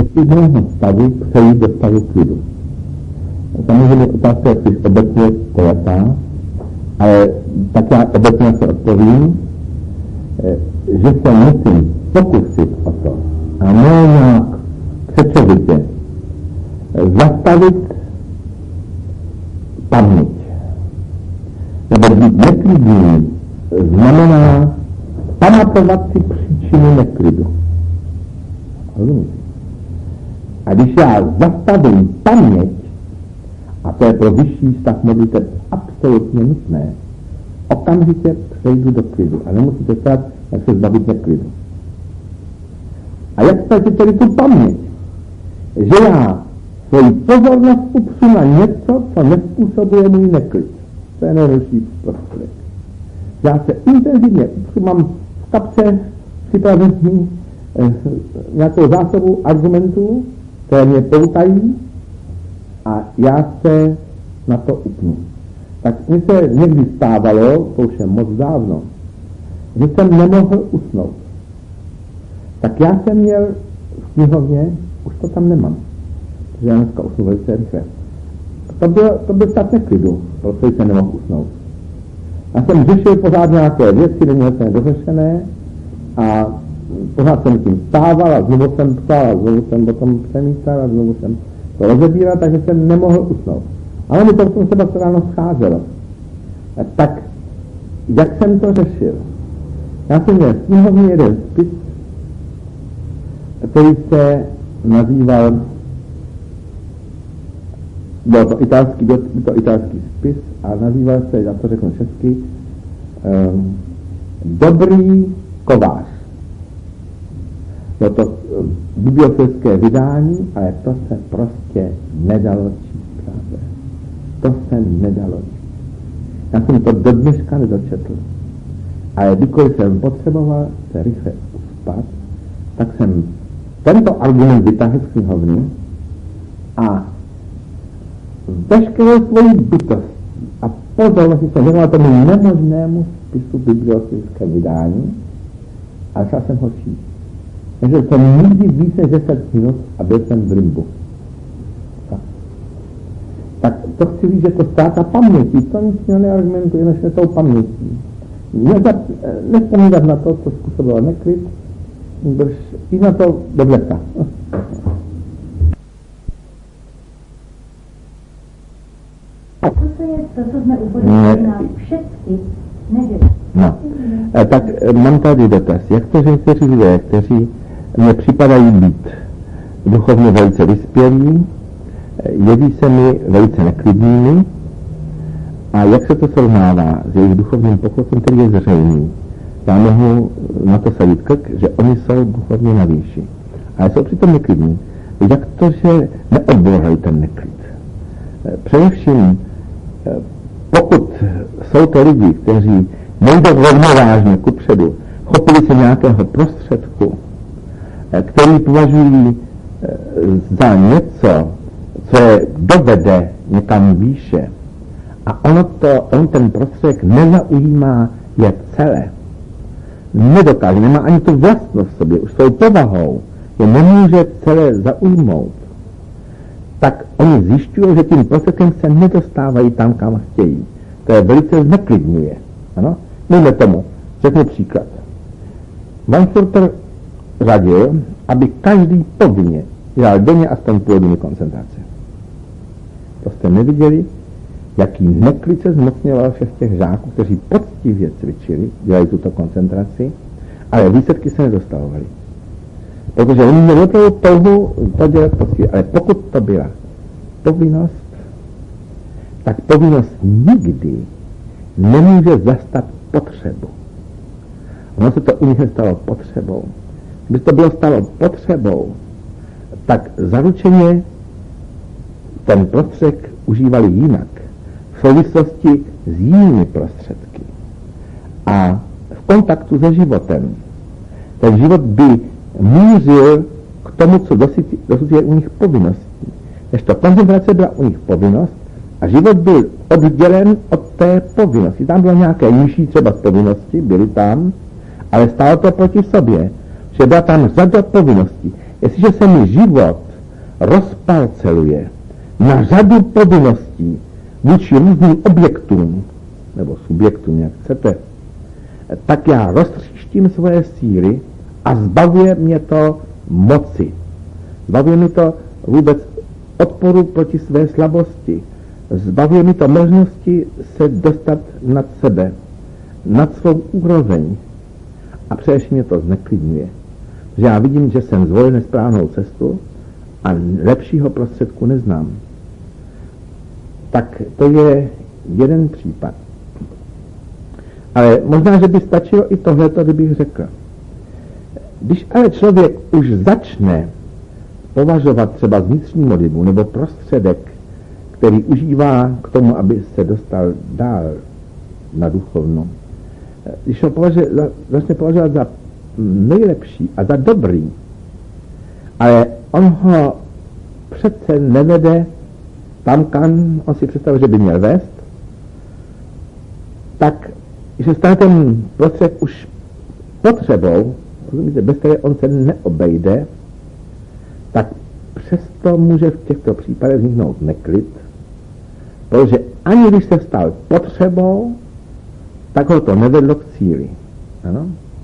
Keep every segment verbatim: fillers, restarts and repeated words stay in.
neklidného stavu přejít do stavu klidu. Samozřejmě otázka je spíš obecně koletá, ale tak já obecně se odpovím, že se musím pokusit o to a ne nějak přečovitě zastavit paměť. Nebo být neklidný znamená pamatovat si příčinu neklidu. Rozumíte? A když já zastavím paměť, a to je pro vyšší stav modliteb absolutně nutné, okamžitě přejdu do klidu. A nemusíte stát, jak se zbavit neklidu. A jak ztratit tedy tu paměť? Že já svoji pozornost upřu na něco, co nezpůsobuje můj neklid. To je nejlepší prostředek. Já se intenzivně upřu, mám v kapce připravený eh, nějakou zásobu argumentů, které mě poutají, a já se na to upnu. Tak mi se někdy stávalo, to už je moc dávno, že jsem nemohl usnout. Tak já jsem měl v knihovně, už to tam nemám, protože já dneska usnu velice rychle. To byl, to byl stav neklidu, protože jsem nemohl usnout. Já jsem řešil pořád nějaké věci, neměl jsem dořešené a pořád jsem tím stával a znovu jsem psal a znovu jsem potom přemítal a znovu jsem to rozebíral, takže jsem nemohl usnout. Ale mi to v tom třeba se ráno scházelo. A tak, jak jsem to řešil? Já jsem měl v knihovně jeden spis, který se nazýval, byl to italský, byl to italský spis a nazýval se, já to řeknu česky, um, Dobrý kovář. Bylo to bibliofilské vydání, ale to se prostě nedalo číst, právě. To se nedalo číst. Já jsem to do dneška nedočetl. Ale kdykoliv jsem potřeboval se rychle uspat, tak jsem tento argument vytáhl z knihovny a veškerou svoji bytostí a pozorností jsem věnoval tomu nemožnému spisu bibliofilské vydání a šel jsem ho číst. Takže jsem nikdy víc než deset minut a byl jsem v limbu. Tak, tak to chci říct, že to ztráta paměti, to nic neargumentuje než tou pamětí. Nevzpomínat na to, co způsobilo neklid, jít na to do lesa. To je to, co jsme upozornili na všechny neděle. No, tak mám tady dotaz. Jak to, že někteří lidé, kteří mně připadají být duchovně velice vyspělí, jeví se mi velice neklidnými, a jak se to srovnává s jejich duchovním poklesem, který je zřejmý? Já mohu na to sadit krk, že oni jsou duchovně na výši, ale jsou přitom neklidní. Jak to, že neodbouhají ten neklid? Především, pokud jsou to lidi, kteří nejdou rovnovážně kupředu, chopili se nějakého prostředku, který považují za něco, co je dovede někam výše, a ono to, on ten prostředek nezaujímá je celé. Nedokáže, nemá ani tu vlastnost v sobě, už svou povahou je nemůže celé zaujmout. Tak oni zjišťují, že tím prostředkem se nedostávají tam, kam chtějí. To je velice zneklidňuje. Ano? Mimo tomu, řeknu příklad. Weinfurter radil, aby každý povinně dělal denně aspoň půl hodiny koncentrace. To jste neviděli, jaký neklid se zmocňoval všech těch žáků, kteří poctivě cvičili, dělali tuto koncentraci, ale výsledky se nedostavovaly. Protože oni měli opravdu touhu to dělat poctivě, ale pokud to byla povinnost, tak povinnost nikdy nemůže zastat potřebu. Ono se to u nich nestalo potřebou. Když to bylo stalo potřebou, tak zaručeně ten prostředek užívali jinak, v souvislosti s jinými prostředky a v kontaktu se životem. Ten život by mířil k tomu, co dosud, dosud je u nich povinností. Než to koncentrace byla u nich povinnost a život byl oddělen od té povinnosti. Tam bylo nějaké nižší třeba povinnosti, byly tam, ale stálo to proti sobě, že byla tam řada povinností. Jestliže se mi život rozparceluje na řadu povinností vůči různým objektům, nebo subjektům, jak chcete, tak já roztříštím svoje síly a zbavuje mě to moci. Zbavuje mi to vůbec odporu proti své slabosti. Zbavuje mi to možnosti se dostat nad sebe, nad svou úroveň. A především mě to zneklidňuje. Že já vidím, že jsem zvolil nesprávnou cestu a lepšího prostředku neznám. Tak to je jeden případ. Ale možná, že by stačilo i tohleto, kdybych řekl. Když ale člověk už začne považovat třeba vnitřní modlitbu nebo prostředek, který užívá k tomu, aby se dostal dál na duchovno, když ho považuje, začne považovat za nejlepší a za dobrý, ale on ho přece nevede tam, kam on si představil, že by měl vést, tak že stane ten prostředek už potřebou, rozumíte, bez které on se neobejde, tak přesto může v těchto případech vzniknout neklid, protože ani když se stal potřebou, tak ho to nevedlo k cíli. Ano?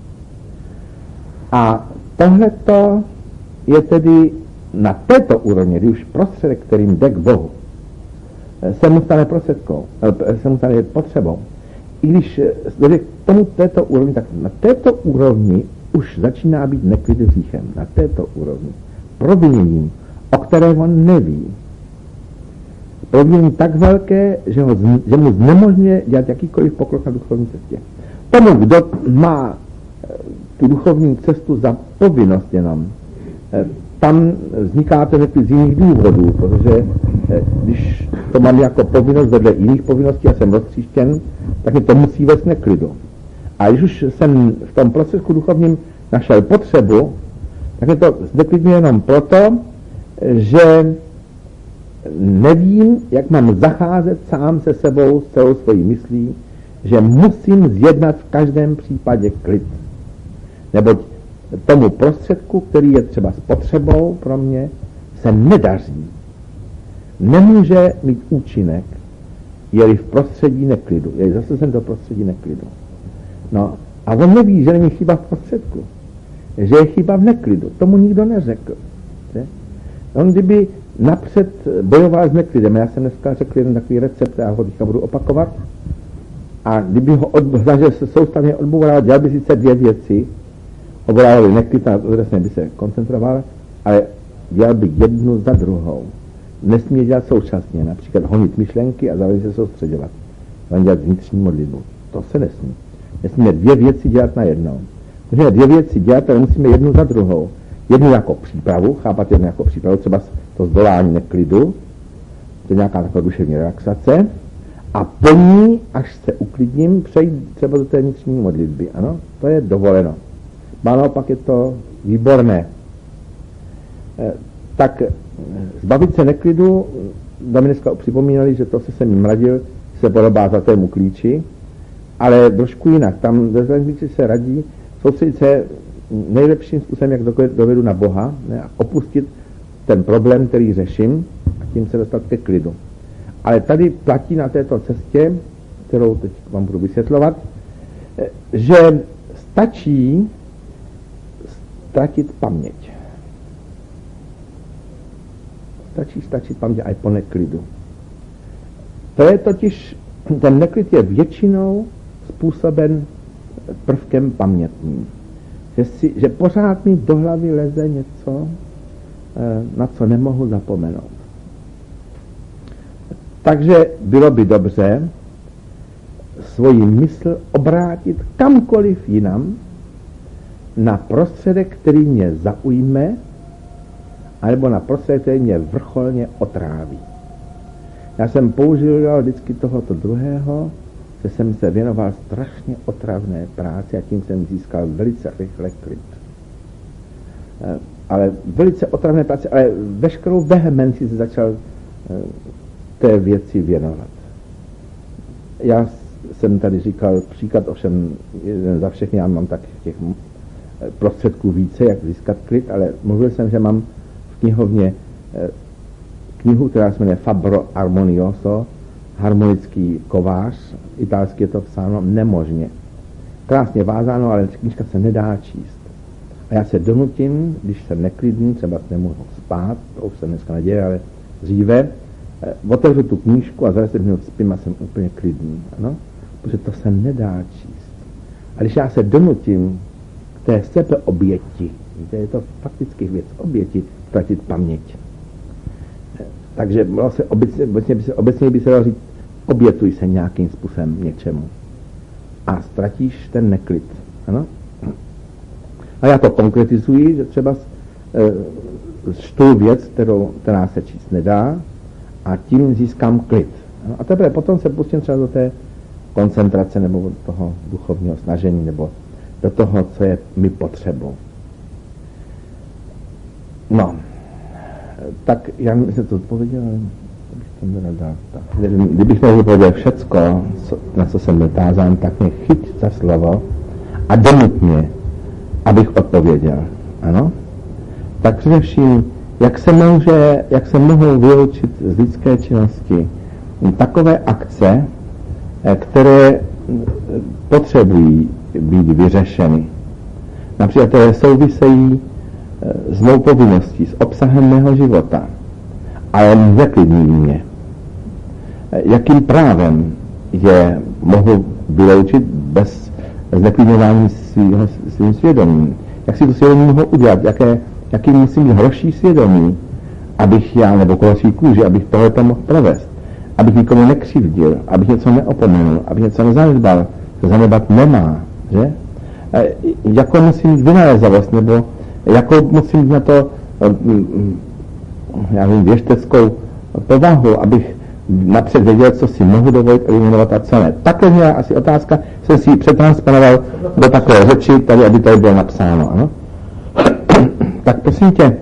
A tohleto je tedy na této úrovni, kdy už prostředek, kterým jde k Bohu, se mu stane prostředkou, se mu stane potřebou. I když dojde k tomu této úrovni, tak na této úrovni už začíná být neklid hříchem. Na této úrovni. Proviněním, o kterém on neví. Provinění tak velké, že, ho, že mu znemožňuje dělat jakýkoliv pokrok na duchovní cestě. Tomu, kdo má tu duchovní cestu za povinnost jenom, tam vzniká ten neklid z jiných důvodů, protože když to mám jako povinnost vedle jiných povinností a jsem roztříštěn, tak mě to musí vést neklidu. A když už jsem v tom prostředku duchovním našel potřebu, tak je to zneklidňuje jenom proto, že nevím, jak mám zacházet sám se sebou, s celou svojí myslí, že musím zjednat v každém případě klid. Neboť tomu prostředku, který je třeba s potřebou pro mě, se nedaří. Nemůže mít účinek, je-li v prostředí neklidu. Je zase jsem do prostředí neklidu. No, a on neví, že není chyba v prostředku. Že je chyba v neklidu. Tomu nikdo neřekl. Ne? On kdyby napřed bojoval s neklidem, já jsem dneska řekl jeden takový recept, já ho teďka budu opakovat, a kdyby ho odbral, se soustavně odboural, dělal by sice dvě věci, obral by neklid a odresně by se koncentroval, ale dělal by jednu za druhou. Nesmí dělat současně, například honit myšlenky a zároveň se soustředovat. On dělat vnitřní modlitbu. To se nesmí. Nesmíme dvě věci dělat najednou. Musíme dvě věci dělat, ale musíme jednu za druhou. Jednu jako přípravu, chápat jednu jako přípravu, třeba to zdolání neklidu, to je nějaká taková duševní relaxace, a po ní, až se uklidním, přejít třeba do té vnitřní modlitby. Ano, to je dovoleno. A naopak je to výborné. E, tak zbavit se neklidu, dámy dneska připomínali, že to, co jsem jim radil, se podobá zlatému klíči, ale trošku jinak. Tam ve zlatém klíči se radí soustředit se nejlepším způsobem, jak dovedu na Boha, ne, a opustit ten problém, který řeším, a tím se dostat ke klidu. Ale tady platí na této cestě, kterou teď vám budu vysvětlovat, že stačí ztratit paměť. Stačí ztratit paměť aj po neklidu. To je totiž, ten neklid je většinou způsoben prvkem pamětným. Že, si, že pořád mi do hlavy leze něco, na co nemohu zapomenout. Takže bylo by dobře svoji mysl obrátit kamkoliv jinam na prostředek, který mě zaujme, anebo na prostředek, který mě vrcholně otráví. Já jsem použil vždycky tohoto druhého, že jsem se věnoval strašně otravné práci a tím jsem získal velice rychle klid. Ale velice otravné práci, ale veškerou vehemenci se začal té věci věnovat. Já jsem tady říkal příklad, ovšem jeden za všechny, já mám tak těch prostředků více, jak získat klid, ale mluvil jsem, že mám v knihovně knihu, která se jmenuje Fabbro Armonioso, harmonický kovář, italsky je to psáno nemožně. Krásně vázáno, ale knížka se nedá číst. A já se donutím, když jsem neklidný, třeba nemohu spát, to už se dneska neděje, ale dříve, eh, otevřu tu knížku a za deset minut spím a jsem úplně klidný. Ano? Protože to se nedá číst. A když já se donutím k té sebeoběti, víte, je to fakticky věc oběti, ztratit paměť. Eh, takže se obecně, obecně, by se, obecně by se dalo říct, obětuj se nějakým způsobem něčemu. A ztratíš ten neklid. Ano? A já to konkretizuji, že třeba e, čtu věc, kterou, která se číst nedá, a tím získám klid. Ano? A teprve potom se pustím třeba do té koncentrace nebo do toho duchovního snažení nebo do toho, co je mi potřebou. No, tak já jsem to odpověděl, ale kdybych měl vypověděl všecko, co, na co jsem dotázán, tak mě chyť za slovo a donut mě, abych odpověděl. Ano? Tak především, jak se, může, jak se mohou vyloučit z lidské činnosti takové akce, které potřebují být vyřešeny. Například které souvisejí s mou povinností, s obsahem mého života, ale neklidní mě. Jakým právem je mohu vyloučit bez zneklidňování svýho, svým svědomím? Jak si to svědomí mohu udělat? Jaké, jaký musím mít hroší svědomí, abych já, nebo kolosí kůži, abych tohleto mohl provést? Abych nikomu nekřivdil, abych něco neopomenul, abych něco nezanedbal. To zanedbat nemá, že? Jakou musím mít vynalézavost, nebo jakou musím mít na to já vím, věšteckou povahu, abych napřed věděl, co si mohu dovolit eliminovat a co ne. Takhle měla asi otázka, jsem si ji přetransponoval do takové řeči, tady, aby tady bylo napsáno. Ano? Tak prosím tě,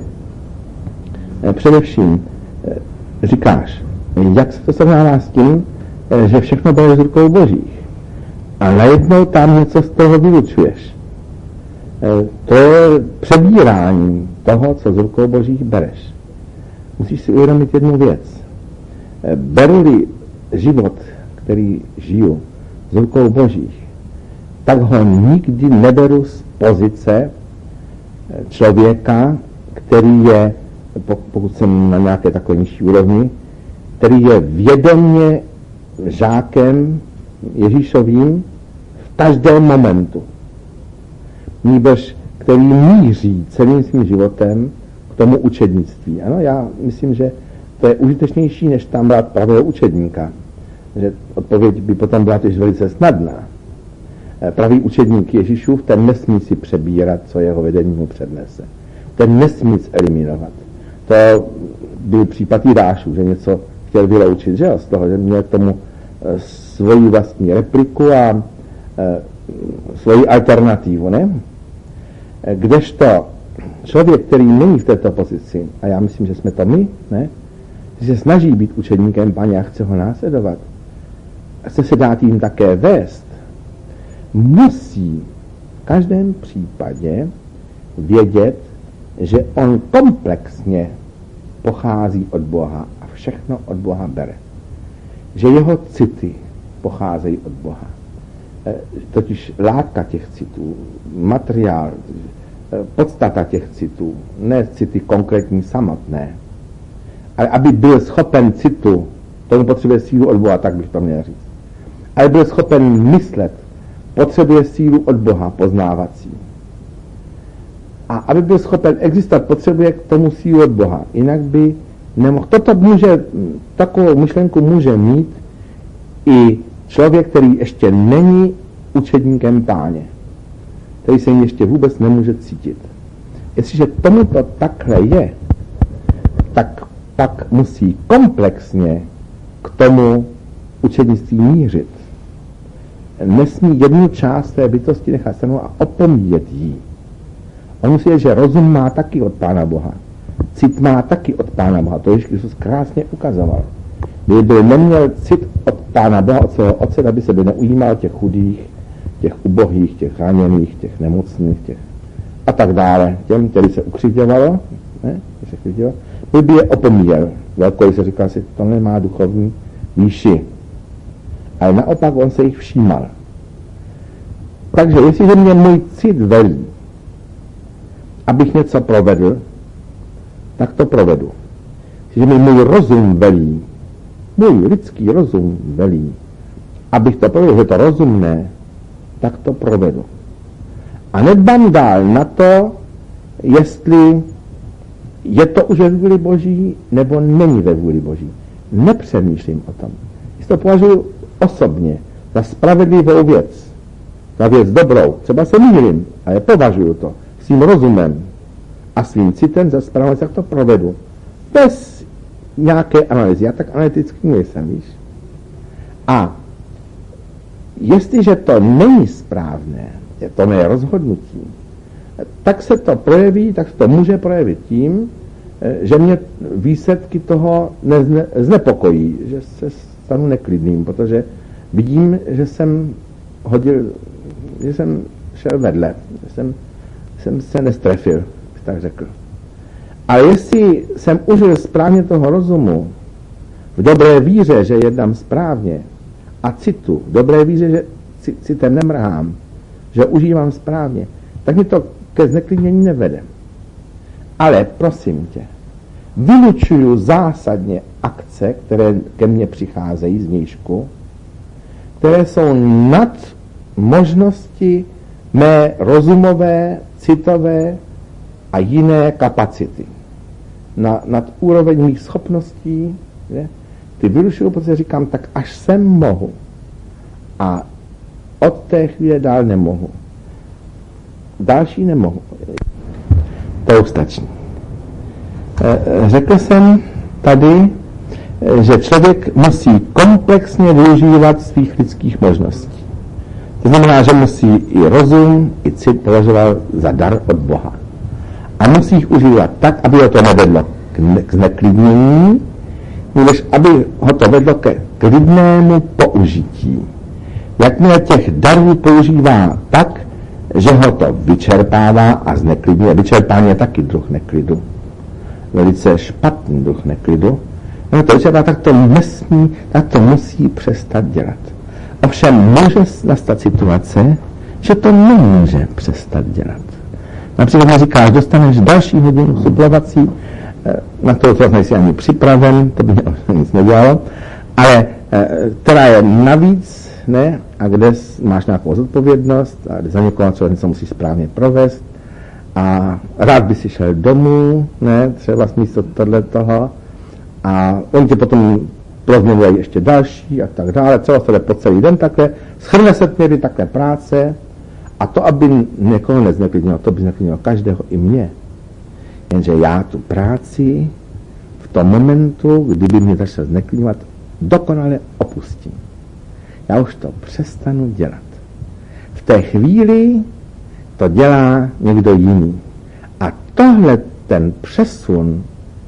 především říkáš, jak se to srovnává s tím, že všechno bylo z rukou božích. A najednou tam něco z toho vylučuješ. To je přebírání toho, co z rukou božích bereš. Musíš si uvědomit jednu věc. Beru-li život, který žiju z rukou božích, tak ho nikdy neberu z pozice člověka, který je, pokud jsem na nějaké takové nižší úrovni, který je vědomě žákem Ježíšovým v každém momentu. Nýbrž, který míří celým svým životem k tomu učednictví. Ano, já myslím, že to je užitečnější, než tam brát pravého učedníka. Že odpověď by potom byla tež velice snadná. Pravý učedník Ježíšův, ten nesmí si přebírat, co jeho vedení mu přednese. Ten nesmí nic eliminovat. To byl případ Jidášů, že něco chtěl vyloučit, že jo, z toho, že měl k tomu svoji vlastní repliku a e, svoji alternativu, ne? Kdežto člověk, který není v této pozici, a já myslím, že jsme to my, ne? Že se snaží být učedníkem Páně a chce ho následovat, a chce se dát jim také vést, musí v každém případě vědět, že on komplexně pochází od Boha a všechno od Boha bere. Že jeho city pocházejí od Boha. E, totiž látka těch citů, materiál, e, podstata těch citů, ne city konkrétní samotné, ale aby byl schopen citu, tomu potřebuje sílu od Boha, tak bych to měl říct. Ale byl schopen myslet, potřebuje sílu od Boha poznávací. A aby byl schopen existovat, potřebuje k tomu sílu od Boha. Jinak by nemohl. Toto může, takovou myšlenku může mít i člověk, který ještě není učedníkem Páně. Který se jim ještě vůbec nemůže cítit. Jestliže tomu to takhle je, tak pak musí komplexně k tomu učednictví mířit. Nesmí jednu část té bytosti nechat stranou a opomíjet jí. On musí vědět, že rozum má taky od Pána Boha. Cit má taky od Pána Boha. To Ježíš Kristus krásně ukazoval. Kdyby neměl cit od Pána Boha, od svého Otce, aby se by neujímal těch chudých, těch ubohých, těch raněných, těch nemocných, těch a tak dále. Těm, který se ukřižovalo, ne, se ukřižovalo, by je opomíjel. Velkoji se říkal si, to nemá duchovní výši. Ale naopak on se jich všímal. Takže jestliže mě můj cit velí, abych něco provedl, tak to provedu. Jestliže mi můj rozum velí, můj lidský rozum velí, abych to provedl, že to rozumné, tak to provedu. A nedbám dál na to, jestli je to už ve vůli Boží, nebo není ve vůli Boží. Nepřemýšlím o tom. Jestli to považuji osobně za spravedlivou věc, za věc dobrou, třeba se mýlím, ale považuji to svým rozumem a svým citem za správnou, jak to provedu. Bez nějaké analýzy. Já tak analytický nejsem, víš. A jestliže to není správné, je to mé rozhodnutí, tak se to projeví, tak se to může projevit tím, že mě výsledky toho nezne, znepokojí, že se stanu neklidným, protože vidím, že jsem hodil, že jsem šel vedle, že jsem, jsem se nestrefil, bych tak řekl. Ale jestli jsem užil správně toho rozumu, v dobré víře, že jednám správně, a citu, v dobré víře, že citem nemrhám, že užívám správně, tak mi to ke zneklidnění nevede. Ale prosím tě, vylučuju zásadně akce, které ke mně přicházejí z vnějšku, které jsou nad možnosti mé rozumové, citové a jiné kapacity. Na, nad úroveň mých schopností, ne? Ty vylučuju, protože říkám, tak až sem mohu. A od té chvíle dál nemohu. Další nemohu. To už stačí. Řekl jsem tady, že člověk musí komplexně využívat svých lidských možností. To znamená, že musí i rozum, i cit považovat za dar od Boha. A musí jich užívat tak, aby ho to nevedlo k zneklidnění, než aby ho to vedlo ke klidnému použití. Jakmile těch darů používá tak, že ho to vyčerpává a zneklidňuje. Vyčerpání je taky druh neklidu. Velice špatný druh neklidu. No to vyčerpá, tak to nesmí, tak to musí přestat dělat. Ovšem může nastat situace, že to nemůže přestat dělat. Například mi říkáš, dostaneš další hodinu suplovací, na to to nejsi ani připraven, to by nic nedělalo, ale která je navíc, ne, a kde máš nějakou zodpovědnost a kde za někoho třeba něco musíš správně provést a rád by si šel domů, ne, třeba místo tohle toho a oni tě potom prozměňují ještě další a tak dále, třeba to jde po celý den takhle, schrne se tměry takhle práce a to, aby někoho nezneklidnilo, to by zneklidnilo každého i mě. Jenže já tu práci v tom momentu, kdyby mě začal zneklidňovat, dokonale opustím. Já už to přestanu dělat. V té chvíli to dělá někdo jiný. A tohle ten přesun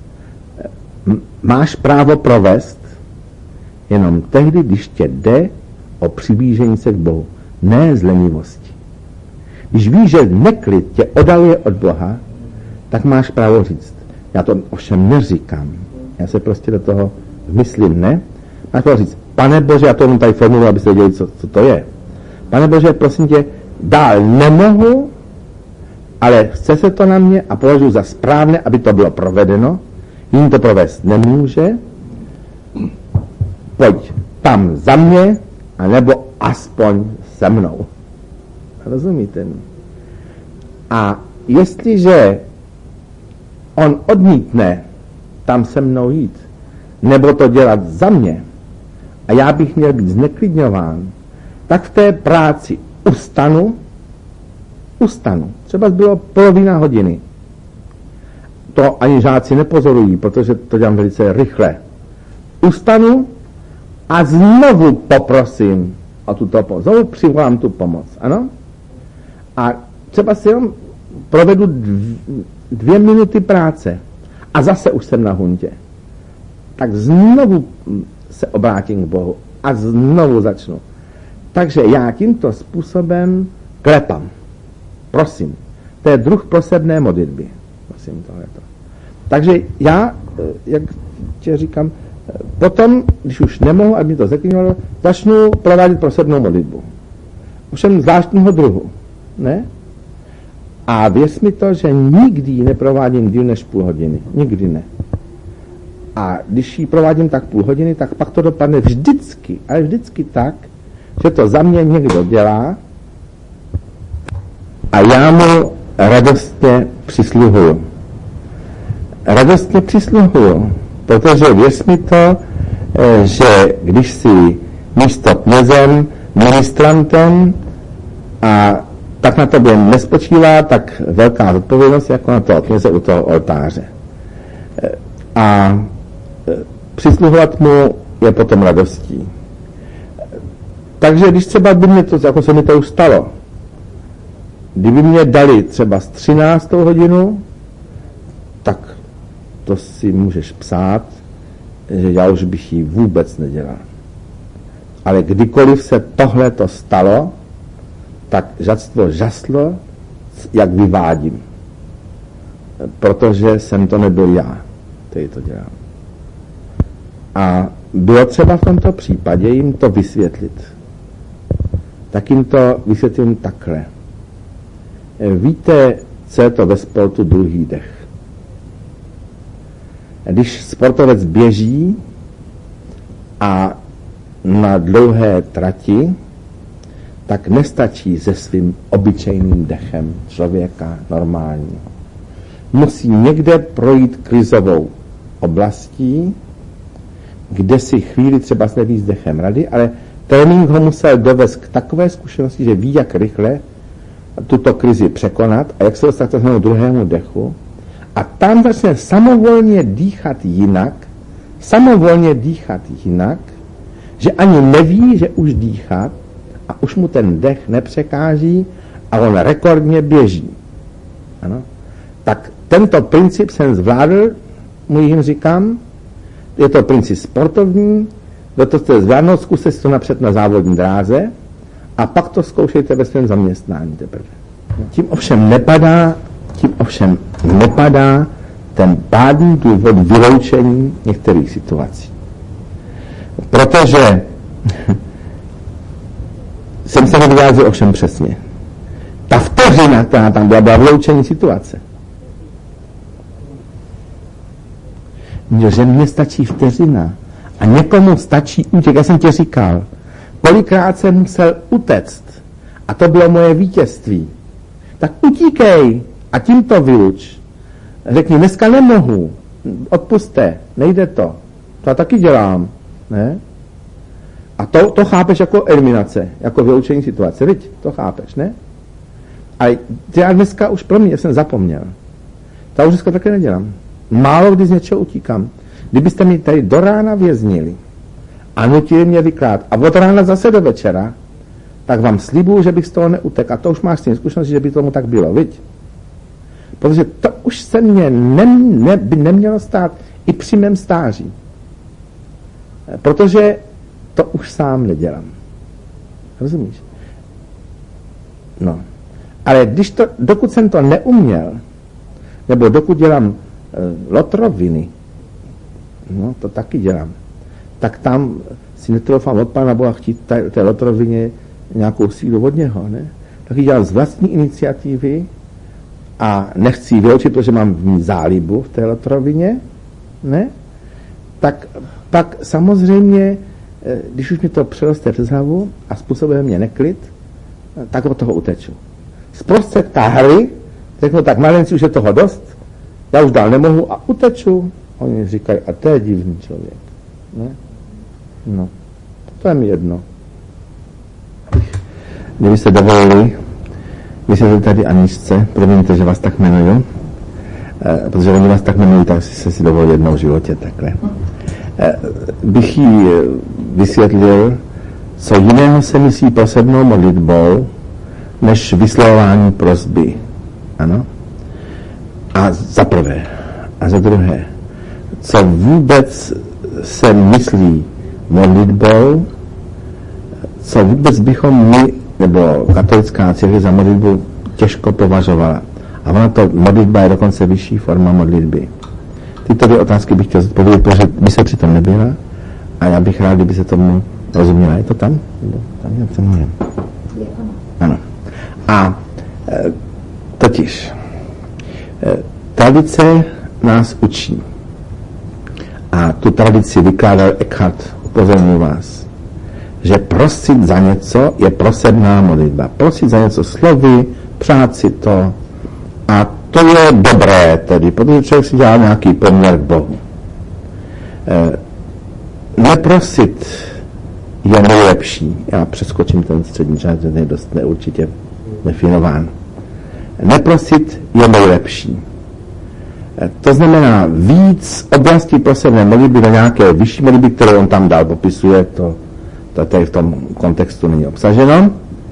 máš právo provést jenom tehdy, když tě jde o přiblížení se k Bohu. Ne z lenivosti. Když víš, že neklid tě oddaluje od Boha, tak máš právo říct. Já to ovšem neříkám. Já se prostě do toho myslím, ne? Máš právo říct, Pane Bože, já to jenom tady formuluji, abyste věděli, co, co to je. Pane Bože, prosím tě, dál nemohu, ale chce se to na mě a považuji za správné, aby to bylo provedeno. Jiný to provést nemůže. Pojď tam za mě, anebo aspoň se mnou. Rozumíte mi? A jestliže on odmítne tam se mnou jít, nebo to dělat za mě, a já bych měl být zneklidňován, tak v té práci ustanu, ustanu. Třeba bylo polovina hodiny. To ani žáci nepozorují, protože to dělám velice rychle. Ustanu a znovu poprosím o tuto pomoc. Znovu přivolám tu pomoc, ano? A třeba si jenom provedu dvě minuty práce a zase už jsem na huntě. Tak znovu se obrátím k Bohu a znovu začnu. Takže já tímto způsobem klepám. Prosím, To je druh prosebné modlitby. Prosím, tohleto. Takže já, jak tě říkám, potom, když už nemohu, aby mi to zaklínovalo, začnu provádět prosebnou modlitbu. Ovšem zvláštního druhu. Ne? A věř mi to, že nikdy ji neprovádím díl než půl hodiny. Nikdy ne. A když ji provádím tak půl hodiny, tak pak to dopadne vždycky, ale vždycky tak, že to za mě někdo dělá a já mu radostně přisluhuju. Radostně přisluhuju, protože věř mi to, že když si místo knězem, ministrantem a tak na tobě nespočívá tak velká zodpovědnost, jako na toho kněze u toho oltáře. A přisluhovat mu je potom radostí. Takže když třeba by mě to, jako se mi to už stalo, kdyby mě dali třeba z třináctou hodinu, tak to si můžeš psát, že já už bych ji vůbec nedělal. Ale kdykoliv se tohle to stalo, tak žadstvo žaslo, jak vyvádím. Protože jsem to nebyl já, který to dělal. A bylo třeba v tomto případě jim to vysvětlit. Tak jim to vysvětlím takhle. Víte, co je to ve sportu druhý dech? Když sportovec běží a na dlouhé trati, tak nestačí se svým obyčejným dechem člověka normálního. Musí někde projít krizovou oblastí, kde si chvíli třeba neví s dechem rady, ale trénink ho musel dovést k takové zkušenosti, že ví, jak rychle tuto krizi překonat a jak se dostat k tomu druhému dechu. A tam začne samovolně dýchat jinak, samovolně dýchat jinak, že ani neví, že už dýchá a už mu ten dech nepřekáží a on rekordně běží. Ano? Tak tento princip jsem zvládl, mu jim říkám, je to princip sportovní, kdo to chce zvládnout, zkuste si to napřed na závodní dráze a pak to zkoušejte ve svém zaměstnání teprve. Tím ovšem nepadá, tím ovšem nepadá ten pádný důvod vyloučení některých situací. Protože jsem se nevyjádřil ovšem přesně. Ta vteřina, která tam byla, byla vyloučení situace. Že mně stačí vteřina a někomu stačí útěk. Já jsem tě říkal, kolikrát jsem musel utéct a to bylo moje vítězství. Tak utíkej a tím to vyluč. Řekni, dneska nemohu, odpuste, nejde to. To já taky dělám. Ne? A to, to chápeš jako eliminace, jako vyloučení situace. Viď? To chápeš, ne? A já dneska už pro mě jsem zapomněl. To už dneska také nedělám. Málo kdy z něčeho utíkám. Kdybyste mi tady do rána věznili a nutili mě vyklát a od rána zase do večera, tak vám slibuju, že bych z toho neutek. A to už máš s tím zkušenost, že by tomu tak bylo, viď? Protože to už se mě ne, ne, by nemělo stát i při mém stáří. Protože to už sám nedělám. Rozumíš? No. Ale když to, dokud jsem to neuměl, nebo dokud dělám e, lotroviny, no to taky dělám, tak tam si netroufám od Pána Boha chtít té, té lotrovině nějakou sílu od něho, ne? Taky dělám z vlastní iniciativy a nechci ji vyloučit, protože mám v ní zálibu v té lotrovině, ne? Tak pak samozřejmě, když už mi to přeroste přes hlavu a způsobuje mě neklid, tak od toho uteču. Zprostřed té hry, řeknu tak, malinci, už je toho dost, já už dál nemohu a uteču. Oni říkají, a to je divný člověk. Ne? No, to je mi jedno. Kdybyste dovolili, vysvětlit tady Aničce, promiňte, že vás tak jmenuju, eh, protože oni vás tak jmenují, tak si se si dovolil jednou v životě takhle. Eh, bych jí vysvětlil, co jiného se myslí prosebnou modlitbou, než vyslovování prosby. Ano? A za prvé. A za druhé. Co vůbec se myslí modlitbou, co vůbec bychom my, nebo katolická církev za modlitbu těžko považovala. A ona to modlitba je dokonce vyšší forma modlitby. Tyto dvě otázky bych chtěl zodpovědět, protože by se přitom nebyla a já bych rád, kdyby se tomu rozuměla. Je to tam? Tam je, tam je. Ano. A e, totiž e, tradice nás učí. A tu tradici vykládal Eckhart, upozorňuji vás, že prosit za něco je prosebná modlitba. Prosit za něco slovy, přát si to a to je dobré tedy, protože člověk si dělá nějaký poměr k Bohu. E, neprosit je nejlepší. Já přeskočím ten střední řád, ten je dost neurčitě definován. Neprosit je nejlepší. E, to znamená víc oblasti prosebné modlitby do nějaké vyšší modlitby, kterou on tam dál popisuje, to, to tady v tom kontextu není obsaženo.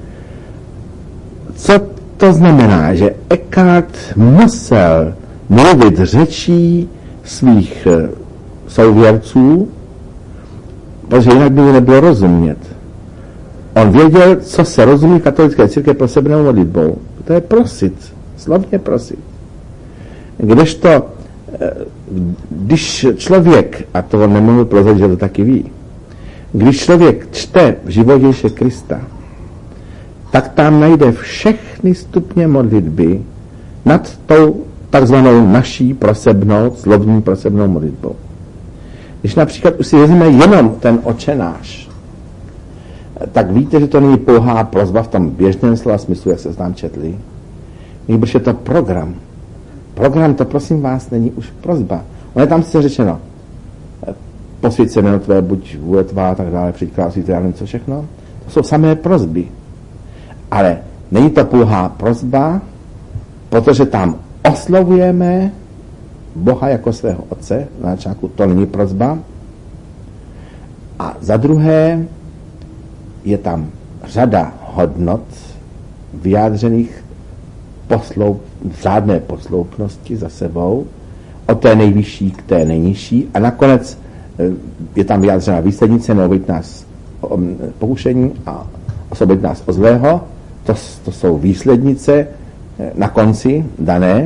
Co to znamená, že Eckhart musel mluvit řečí svých souvěrců, protože jinak by nebylo rozumět. On věděl, co se rozumí v katolické církvi prosebnou modlitbou. To je prosit, slovně prosit. Kdežto, když člověk, a to on nemohl prozradit, že to taky ví, když člověk čte v životě Ježíše Krista, tak tam najde všechny stupně modlitby nad tou takzvanou naší prosebnou, slovní prosebnou modlitbou. Když například už si vezmeme jenom ten Otčenáš, tak víte, že to není pouhá prosba v tom běžném slova smyslu, jak se tam četli. Nejbrž je to program. Program to, prosím vás, není už prosba. Ono je tam sice řečeno, posvěť se jméno tvé, buď vůle tvá a tak dále, přijď krásný, já nevím co všechno. To jsou samé prosby. Ale není to pouhá prosba, protože tam oslovujeme Boha jako svého otce, na začátku to není prosba. A za druhé je tam řada hodnot vyjádřených posloup, v řádné posloupnosti za sebou, od té nejvyšší k té nejnižší a nakonec je tam vyjádřena výslednice, neobejít nás pokušení a osobit nás od zlého. To, to jsou výslednice na konci dané,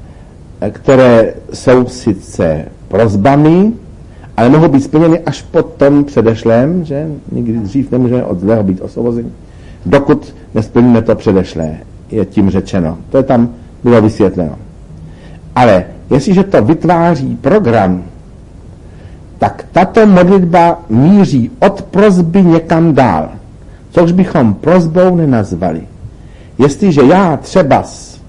které jsou sice prosbami, ale mohou být splněny až po tom předešlém, že nikdy dřív nemůžeme od zlého být osvobozeni, dokud nesplníme to předešlé, je tím řečeno. To je tam bylo vysvětleno. Ale jestliže to vytváří program, tak tato modlitba míří od prosby někam dál, což bychom prosbou nenazvali. Jestliže já třeba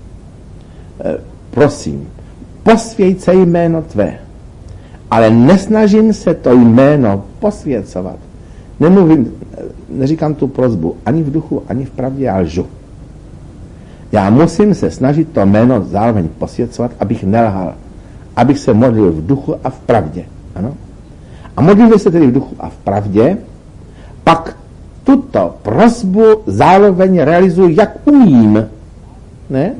e, prosím, posvěť se jméno tvé, ale nesnažím se to jméno posvěcovat, nemluvím, neříkám tu prosbu ani v duchu, ani v pravdě, já lžu. Já musím se snažit to jméno zároveň posvěcovat, abych nelhal, abych se modlil v duchu a v pravdě. Ano? A modlíme se tedy v duchu a v pravdě, pak tuto prosbu zároveň realizuji, jak umím. Ne?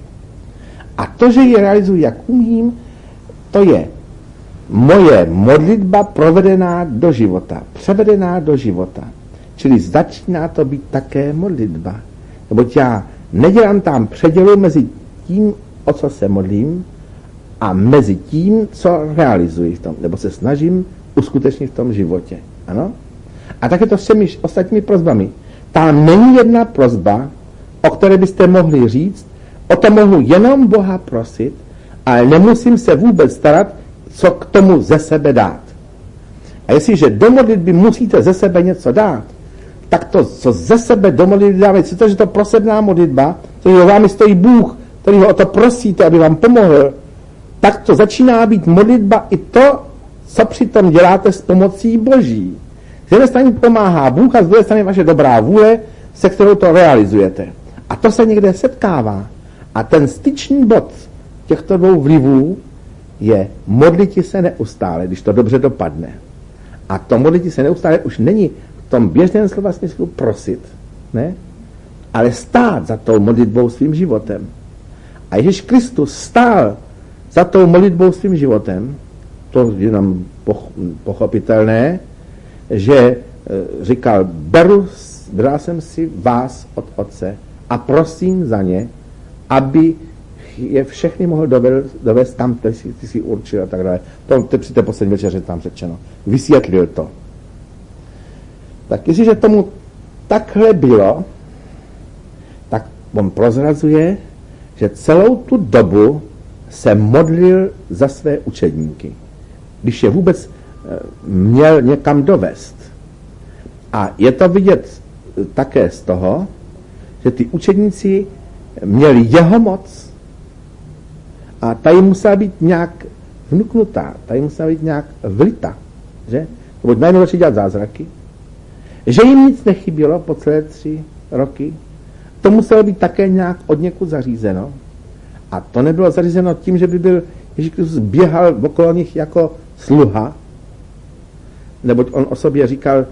A to, že ji realizuji, jak umím, to je moje modlitba provedená do života, převedená do života. Čili začíná to být také modlitba. Neboť já nedělám tam předělu mezi tím, o co se modlím, a mezi tím, co realizuji v tom, nebo se snažím uskutečnit v tom životě. Ano? A také to s těmi ostatními prosbami. Tam není jedna prosba, o které byste mohli říct, o to mohu jenom Boha prosit, ale nemusím se vůbec starat, co k tomu ze sebe dát. A jestliže do modlitby musíte ze sebe něco dát, tak to, co ze sebe do modlitby dávají, protože to prosebná modlitba, protože o vámi stojí Bůh, který ho o to prosíte, aby vám pomohl, tak to začíná být modlitba i to, co přitom děláte s pomocí Boží. Z jedné strany pomáhá Bůh a z druhé strany vaše dobrá vůle, se kterou to realizujete. A to se někde setkává. A ten styčný bod těchto dvou vlivů je modliti se neustále, když to dobře dopadne. A to modliti se neustále už není v tom běžném slova smyslu prosit, ne? Ale stát za tou modlitbou svým životem. A Ježíš Kristus stál za tou modlitbou svým životem, to je nám pochopitelné, že říkal, beru, bral jsem si vás od Otce a prosím za ně, aby je všechny mohl dovést, dovést tam, ty si, ty si určil a tak dále. To, to při té poslední večeře tam řečeno. Vysvětlil to. Tak jestliže tomu takhle bylo, tak on prozrazuje, že celou tu dobu se modlil za své učedníky. Když je vůbec měl někam dovést. A je to vidět také z toho, že ty učedníci měli jeho moc a ta jim musela být nějak vnuknutá, ta jim musela být nějak vlita, že? Nebo najednou začali dělat zázraky, že jim nic nechybělo po celé tři roky, to muselo být také nějak od někud zařízeno a to nebylo zařízeno tím, že by byl Ježíš Kristus běhal okolo nich jako sluha, neboť on o sobě říkal,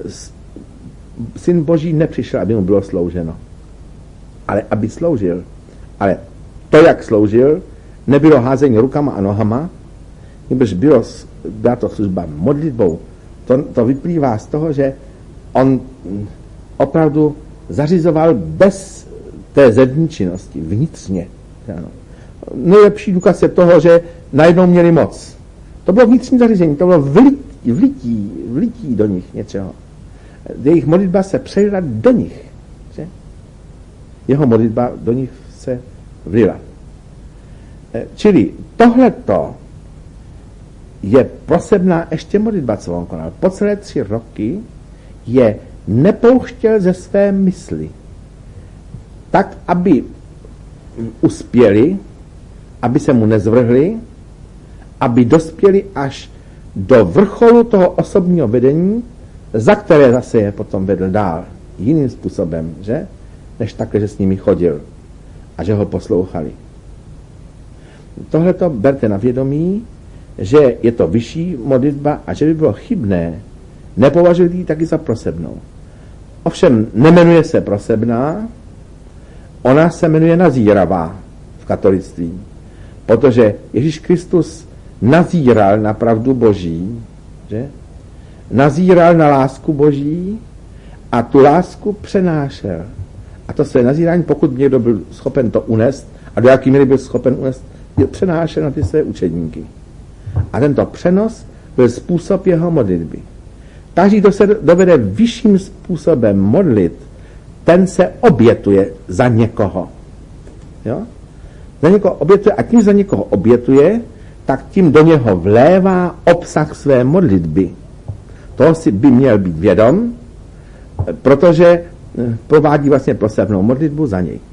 Syn Boží nepřišel, aby mu bylo slouženo, ale aby sloužil. Ale to, jak sloužil, nebylo házení rukama a nohama, nebož bylo, byla to služba modlitbou. To, to vyplývá z toho, že on opravdu zařizoval bez té zevní činnosti, vnitřně. Ano. Nejlepší důkaz je toho, že najednou měli moc. To bylo vnitřní zařízení, to bylo vlití, vlití, vlití do nich něčeho. Jejich modlitba se přejila do nich. Že? Jeho modlitba do nich se vlila. Čili tohleto je prosebná ještě modlitba, co on konal. Po celé tři roky je nepouštěl ze své mysli. Tak, aby uspěli, aby se mu nezvrhli, aby dospěli až do vrcholu toho osobního vedení, za které zase je potom vedl dál. Jiným způsobem, že? Než takhle, že s nimi chodil a že ho poslouchali. Tohleto berte na vědomí, že je to vyšší modlitba a že by bylo chybné nepovažovat ji taky za prosebnou. Ovšem nemenuje se prosebná, ona se jmenuje nazíravá v katolictví, protože Ježíš Kristus nazíral na pravdu Boží, že? Nazíral na lásku Boží a tu lásku přenášel. A to své nazírání, pokud někdo byl schopen to unést, a do jaký míry byl schopen unést, přenášel na ty své učedníky. A tento přenos byl způsob jeho modlitby. Každý, kdo se dovede vyšším způsobem modlit, ten se obětuje za někoho. Jo? Za někoho obětuje a tím za někoho obětuje, tak tím do něho vlévá obsah své modlitby. Toho si by měl být vědom, protože provádí vlastně prosebnou modlitbu za něj.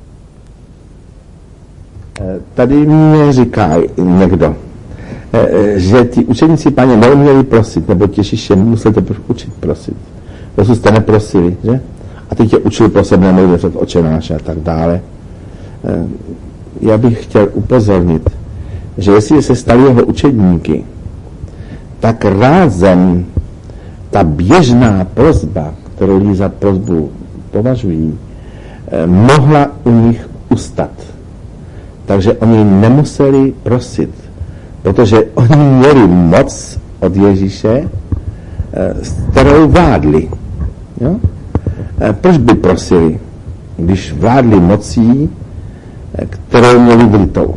Tady mě říká někdo, že ti učeníci Páně neuměli prosit, nebo Ježíše museli teprve učit prosit. Dosud jste neprosili, že? A teď tě učil prosebné modlitby před Otče náš a tak dále. Já bych chtěl upozornit, že jestli se stali jeho učedníky, tak rázem ta běžná prosba, kterou lidi za prosbu považují, mohla u nich ustat. Takže oni nemuseli prosit, protože oni měli moc od Ježíše, s kterou vládli. Jo? Proč by prosili, když vládli mocí, kterou měli vlitou?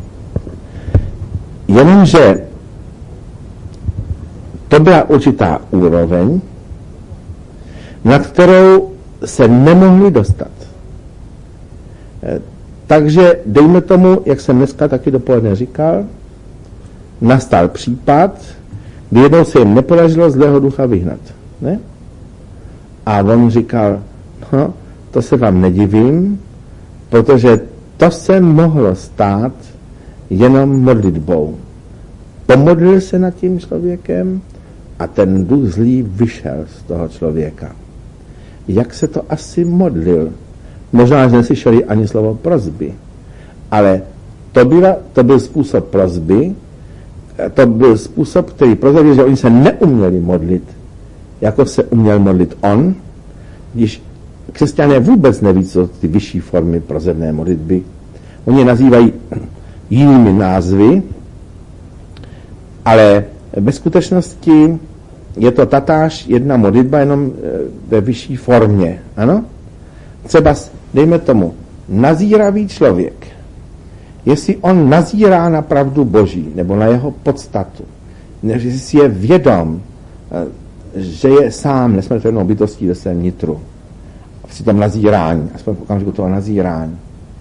Jenomže to byla určitá úroveň, nad kterou se nemohli dostat. Takže dejme tomu, jak jsem dneska taky dopoledne říkal, nastal případ, kdy jednou se jim nepodařilo zlého ducha vyhnat. Ne? A on říkal, no, to se vám nedivím, protože to se mohlo stát jenom modlitbou. Pomodlil se nad tím člověkem a ten duch zlý vyšel z toho člověka. Jak se to asi modlil? Možná, že neslyšeli ani slovo prosby, ale to, byla, to byl způsob prosby, to byl způsob, který prozradil, že oni se neuměli modlit, jako se uměl modlit on, když křesťané vůbec neví, co ty vyšší formy prozebné modlitby. Oni je nazývají jinými názvy, ale ve skutečnosti je to tatáž jedna modlitba, jenom ve vyšší formě. Ano? Třeba, dejme tomu, nazíravý člověk, jestli on nazírá na pravdu Boží, nebo na jeho podstatu, jestli si je vědom, že je sám nesmrtelnou bytostí ve svém nitru, při tom nazírání, aspoň v okamžiku toho nazírání,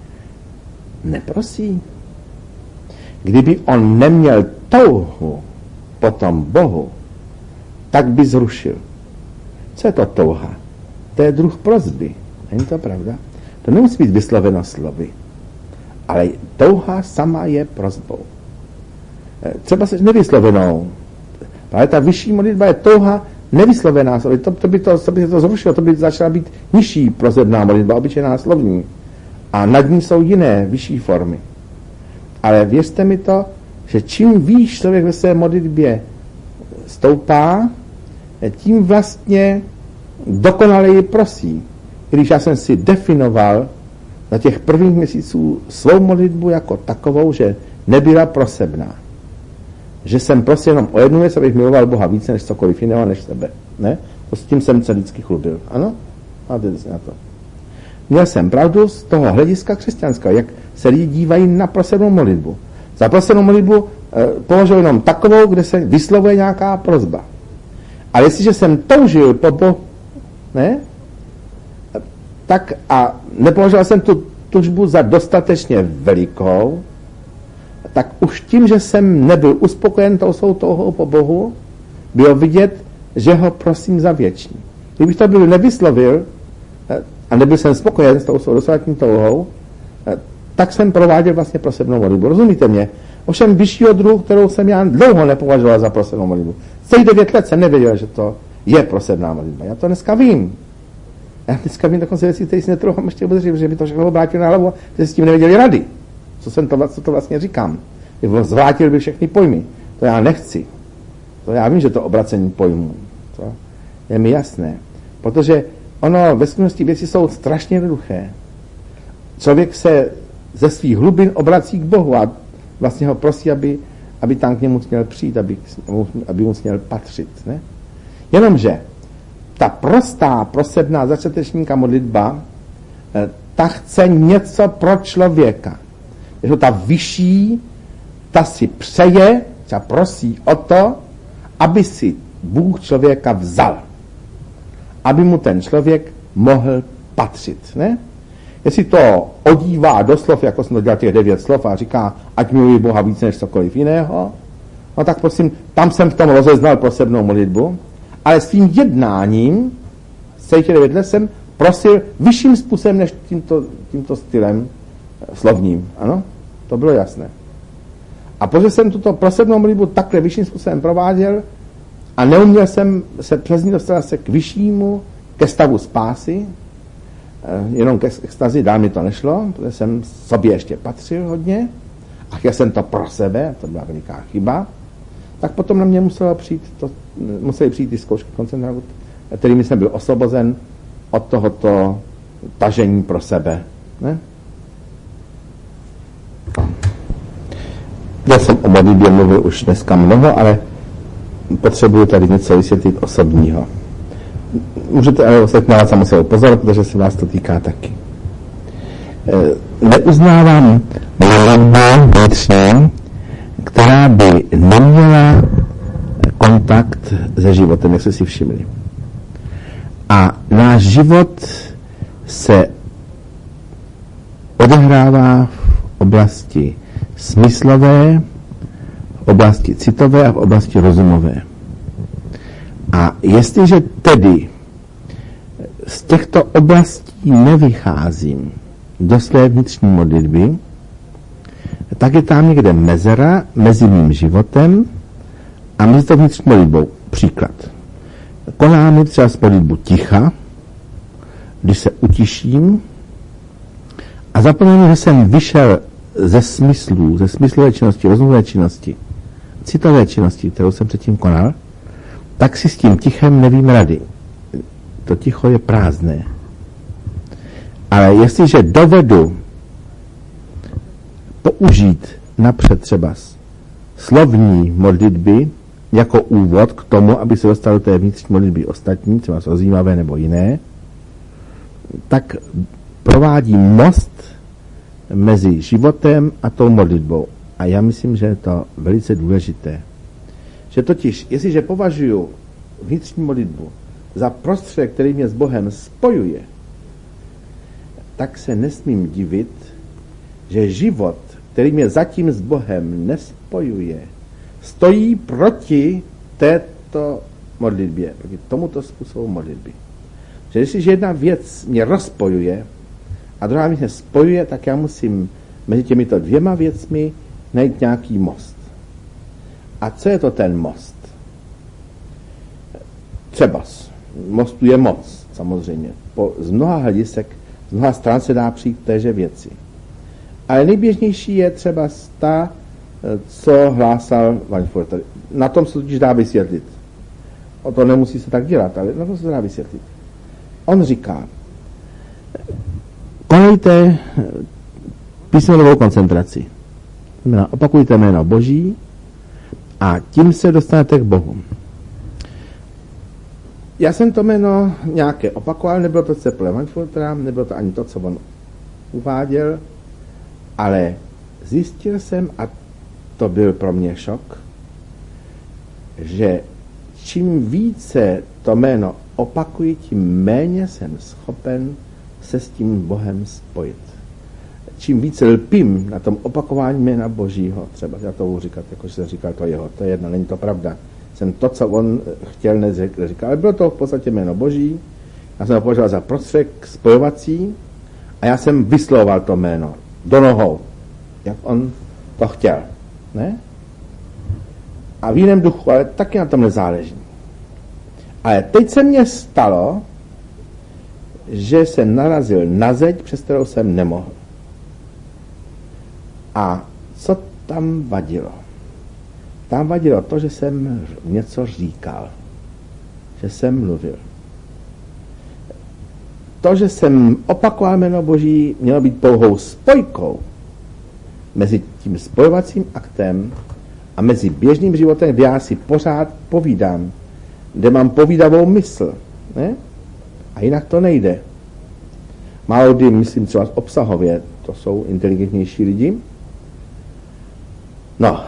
neprosí. Kdyby on neměl touhu po tom Bohu, tak by zrušil. Co je to touha? To je druh prosby. Není to pravda? To nemusí být vysloveno slovy. Ale touha sama je prosbou. Třeba se nevyslovenou. Ale ta vyšší modlitba je touha nevyslovená. To, to, by to, to by se to zrušilo, to by začala být nižší prosebná modlitba, obyčejná slovní. A nad ní jsou jiné, vyšší formy. Ale věřte mi to, že čím výš člověk ve své modlitbě stoupá, tím vlastně dokonaleji prosí. Když já jsem si definoval za těch prvních měsíců svou modlitbu jako takovou, že nebyla prosebná. Že jsem prosil jenom o jednu věc, abych miloval Boha více než cokoliv jiného, než sebe. Ne? To s tím jsem se vždycky chlubil. Ano? Máte si na to. Měl jsem pravdu z toho hlediska křesťanského, jak se lidi dívají na prosebnou modlitbu. Za prosebnou modlitbu e, považuji jenom takovou, kde se vyslovuje nějaká prosba. Ale jestliže jsem toužil po Bohu, ne? Tak a nepovažoval jsem tu tužbu za dostatečně velikou, tak už tím, že jsem nebyl uspokojen tou svou touhou po Bohu, bylo vidět, že ho prosím za věčný. Kdybych to byl nevyslovil a nebyl jsem spokojen s tou svou dosavadní touhou, tak jsem prováděl vlastně prosebnou modlitbu. Rozumíte mě? Ovšem vyššího druhu, kterou jsem já dlouho nepovažoval za prosebnou modlitbu. Celých devět let jsem nevěděl, že to je prosebná modlitba. Já to dneska vím. Já dneska vím dokonce věci, které si netroufám ještě vůbec říct, že by to všechno obrátil na hlavu, že s tím nevěděli rady. Co jsem to, co to vlastně říkám. Zvrátil by všechny pojmy. To já nechci. To já vím, že to obracení pojmů. To je mi jasné. Protože ono ve skutečnosti věci jsou strašně jednoduché. Člověk se ze svých hlubin obrací k Bohu a vlastně ho prosí, aby, aby tam k němu směl přijít, aby, aby mu směl patřit. Ne? Jenomže ta prostá, prosebná začátečníka modlitba, ta chce něco pro člověka. Je to ta vyšší, ta si přeje, ta prosí o to, aby si Bůh člověka vzal. Aby mu ten člověk mohl patřit. Ne? Jestli to odívá do slov, jako jsem to dělal těch devět slov a říká, ať miluji Boha více než cokoliv jiného, no tak prosím, tam jsem v tom rozeznal prosebnou modlitbu, ale svým jednáním celých devět let jsem prosil vyšším způsobem než tímto, tímto stylem slovním. Ano? To bylo jasné. A protože jsem tuto prosebnou modlitbu takhle vyšším způsobem prováděl a neuměl jsem se přes ní dostat se k vyššímu, ke stavu spásy, jenom ke extazi, dál mi to nešlo, protože jsem sobě ještě patřil hodně a chtěl jsem to pro sebe, to byla veliká chyba, tak potom na mě muselo přijít to, museli přijít ty zkoušky koncentrátu, kterými jsem byl osvobozen od tohoto tažení pro sebe. Ne? Já jsem o modlitbě mluvil už dneska mnoho, ale potřebuji tady něco vysvětlit osobního. Můžete ale ostatně na vás musel pozor, protože se vás to týká taky. Neuznávám modlitbu vnitřní, která by neměla kontakt se životem, jak jste si všimli. A náš život se odehrává v oblasti smyslové, v oblasti citové a v oblasti rozumové. A jestliže tedy z těchto oblastí nevycházím do své vnitřní modlitby, tak je tam někde mezera mezi mým životem a mezi to vnitřní modlitbou. Příklad. Konám třeba modlitbu ticha, když se utiším a zapomenu, že jsem vyšel ze smyslů, ze smyslové činnosti, rozumové činnosti, citové činnosti, kterou jsem předtím konal, tak si s tím tichem nevím rady. To ticho je prázdné. Ale jestliže dovedu použít napřed třeba slovní modlitby jako úvod k tomu, aby se dostal do té vnitřní modlitby ostatní, třeba rozjímavé nebo jiné, tak provádím most mezi životem a tou modlitbou. A já myslím, že je to velice důležité. Že totiž, jestliže považuji vnitřní modlitbu za prostředek, který mě s Bohem spojuje, tak se nesmím divit, že život, který mě zatím s Bohem nespojuje, stojí proti této modlitbě, proti tomuto způsobu modlitby. Že jestliže jedna věc mě rozpojuje a druhá mě spojuje, tak já musím mezi těmito dvěma věcmi najít nějaký most. A co je to ten most? Třeba mostu je moc, samozřejmě. Po, z mnoha hledisek, z mnoha stran se dá přijít k téže věci. Ale nejběžnější je třeba ta, co hlásal Weinfurter. Na tom se totiž dá vysvětlit. O to nemusí se tak dělat, ale na tom se dá vysvětlit. On říká, konejte písmenovou koncentraci. Opakujte jméno Boží a tím se dostanete k Bohu. Já jsem to jméno nějaké opakoval, nebylo to Ceple Weinfurtera, nebylo to ani to, co on uváděl, ale zjistil jsem, a to byl pro mě šok, že čím více to jméno opakuji, tím méně jsem schopen se s tím Bohem spojit. Čím více lpím na tom opakování jména Božího, třeba já to budu říkat, jakože jsem říkal to jeho, to je jedno, není to pravda. Jsem to, co on chtěl, neříkal, ale bylo to v podstatě jméno Boží, já jsem ho považoval za prostředek spojovací a já jsem vyslovoval to jméno do nohou, jak on to chtěl. Ne? A v jiném duchu, ale taky na tom nezáleží. Ale teď se mně stalo, že jsem narazil na zeď, přes kterou jsem nemohl. A co tam vadilo? Tam vadilo to, že jsem něco říkal. Že jsem mluvil. To, že jsem opakoval jméno Boží, mělo být pouhou spojkou mezi tím spojovacím aktem a mezi běžným životem, kde já si pořád povídám, kde mám povídavou mysl. Ne? A jinak to nejde. Málo kdy, myslím třeba obsahově, to jsou inteligentnější lidi. No,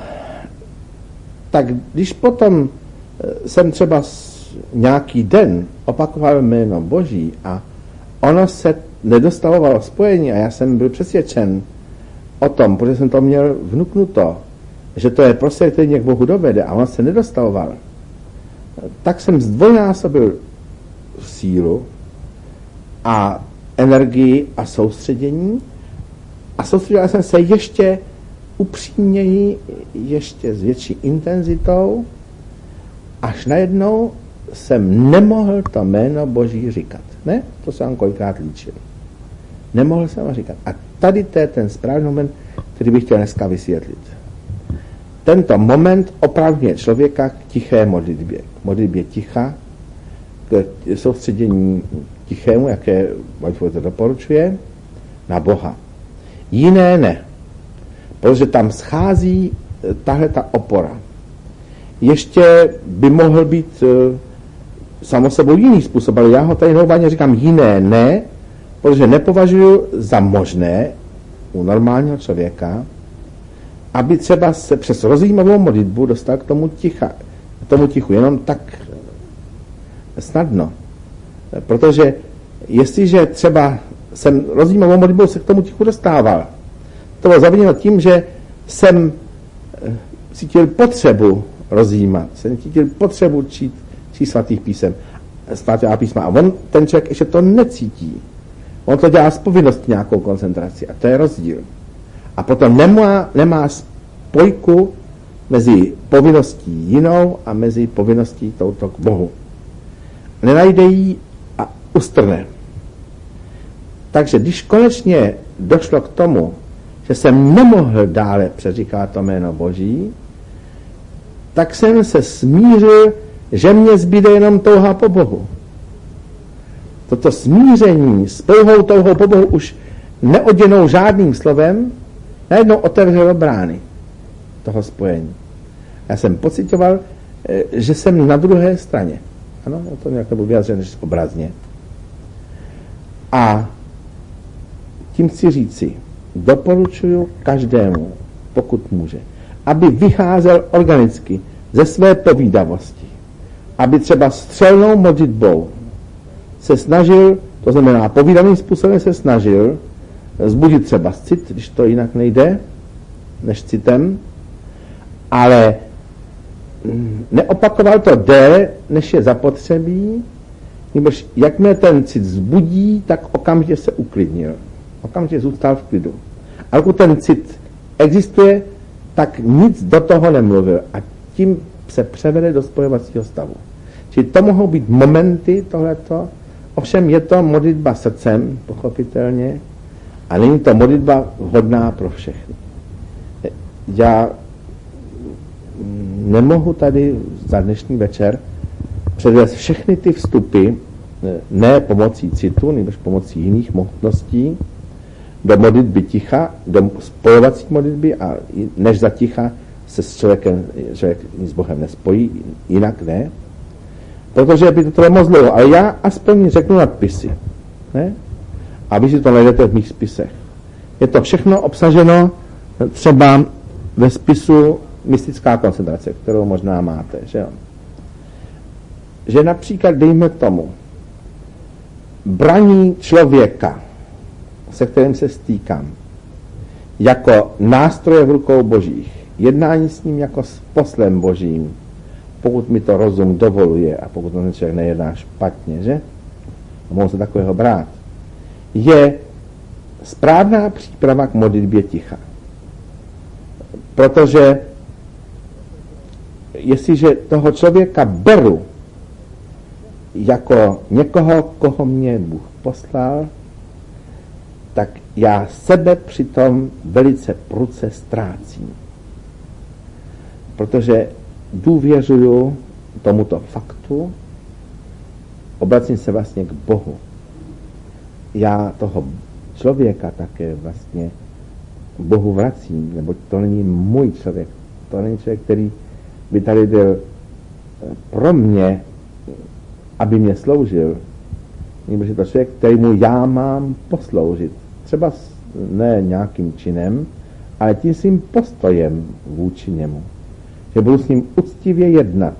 tak když potom jsem třeba nějaký den opakoval jméno Boží a ono se nedostavovalo spojení a já jsem byl přesvědčen o tom, protože jsem to měl vnuknuto, že to je prostě, který mě k Bohu dovede a on se nedostavoval, tak jsem zdvojnásobil sílu a energii a soustředění a soustředil jsem se ještě upřímněji, ještě s větší intenzitou, až najednou jsem nemohl to jméno Boží říkat. Ne? To jsem kolikrát líčil. Nemohl jsem ho říkat. A tady to je ten správný moment, který bych chtěl dneska vysvětlit. Tento moment opravňuje člověka k tiché modlitbě. K modlitbě ticha, k soustředění tichému, jaké Weinfurter doporučuje, na Boha. Jiné ne. Protože tam schází tahle ta opora. Ještě by mohl být e, samo sebou jiný způsob, ale já ho tady normálně říkám jiné ne, protože nepovažuji za možné u normálního člověka, aby třeba se přes rozjímavou modlitbu dostal k tomu ticha, k tomu tichu, jenom tak snadno. Protože jestliže třeba jsem rozjímavou modlitbou se k tomu tichu dostával, to bylo zaviněno tím, že jsem cítil potřebu rozjímat, jsem cítil potřebu číst, číst svatých písem, svatá písma. A on, ten člověk, ještě to necítí. On to dělá z povinnosti nějakou koncentraci. A to je rozdíl. A potom nemá, nemá spojku mezi povinností jinou a mezi povinností touto k Bohu. Nenajde ji a ustrne. Takže když konečně došlo k tomu, že jsem nemohl dále přeříkat to jméno Boží, tak jsem se smířil, že mě zbyde jenom touha po Bohu. Toto smíření s pouhou touhou po Bohu už neoděnou žádným slovem, najednou otevřelo brány toho spojení. Já jsem pocitoval, že jsem na druhé straně. Ano, to nějak nebudu vyjádřen než obrazně. A tím chci říci, doporučuju každému, pokud může, aby vycházel organicky ze své povídavosti, aby třeba střelnou modlitbou se snažil, to znamená povídaným způsobem se snažil zbudit třeba cit, když to jinak nejde, než citem, ale neopakoval to déle, než je zapotřebí, nebož jakmile ten cit zbudí, tak okamžitě se uklidnil. Okamžitě zůstal v klidu. A pokud ten cit existuje, tak nic do toho nemluvil a tím se převede do spojovacího stavu. Čili to mohou být momenty tohleto, ovšem je to modlitba srdcem, pochopitelně, a není to modlitba vhodná pro všechny. Já nemohu tady za dnešní večer předvést všechny ty vstupy, ne pomocí citu, nebo pomocí jiných mohutností, do modlitby ticha, do spojovací modlitby, a než za ticha se s člověkem, člověk s Bohem nespojí, jinak ne, protože by to bylo moc dlouho, ale já aspoň řeknu nadpisy, ne? A vy si to najdete v mých spisech. Je to všechno obsaženo třeba ve spisu Mystická koncentrace, kterou možná máte, že jo? Že například, dejme tomu, braní člověka, se kterým se stýkám, jako nástroje v rukou božích, jednání s ním jako s poslem božím, pokud mi to rozum dovoluje a pokud ten člověk nejedná špatně, že? A mohu se takového brát. Je správná příprava k modlitbě ticha. Protože jestliže toho člověka beru jako někoho, koho mě Bůh poslal, tak já sebe přitom velice prudce ztrácím. Protože důvěřuju tomuto faktu, obracím se vlastně k Bohu. Já toho člověka také vlastně Bohu vracím, neboť to není můj člověk, to není člověk, který by tady byl pro mě, aby mě sloužil, nebo je to člověk, kterému já mám posloužit. Třeba ne nějakým činem, ale tím svým postojem vůči němu. Že budu s ním uctivě jednat.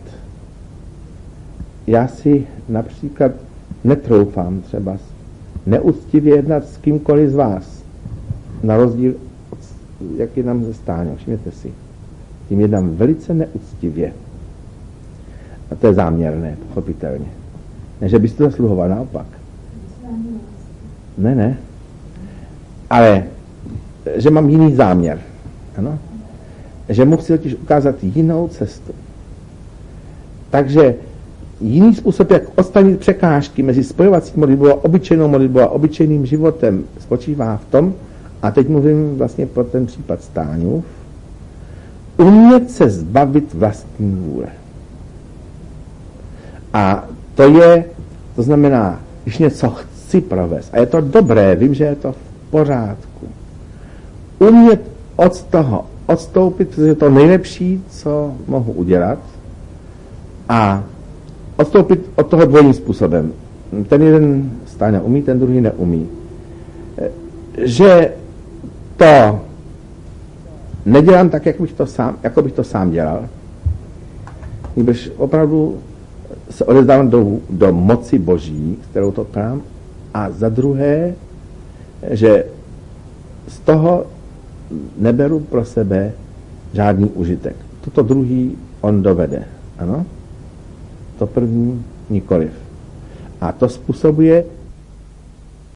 Já si například netroufám třeba neúctivě jednat s kýmkoliv z vás. Na rozdíl, jak jednám ze Stáňou, všimněte si. Tím jednám velice neúctivě. A to je záměrné, pochopitelně. Ne, že byste to sluhoval, naopak. Ne, ne. Ale, že mám jiný záměr. Ano? Že mu chci totiž ukázat jinou cestu. Takže jiný způsob, jak odstranit překážky mezi spojovací modlitbou a obyčejnou modlitbou a obyčejným životem, spočívá v tom, a teď mluvím vlastně pro ten případ Stáňův, umět se zbavit vlastní vůle. A to je, to znamená, když něco chci provést, a je to dobré, vím, že je to v pořádku, umět od toho odstoupit, protože je to nejlepší, co mohu udělat, a odstoupit od toho dvojím způsobem. Ten jeden Stáňa umí, ten druhý neumí. Že to nedělám tak, jak bych to sám, jako bych to sám dělal, nebož opravdu se odezdávám do, do moci Boží, kterou to krám, a za druhé, že z toho neberu pro sebe žádný užitek. Toto druhý on dovede, ano? To první nikoliv. A to způsobuje,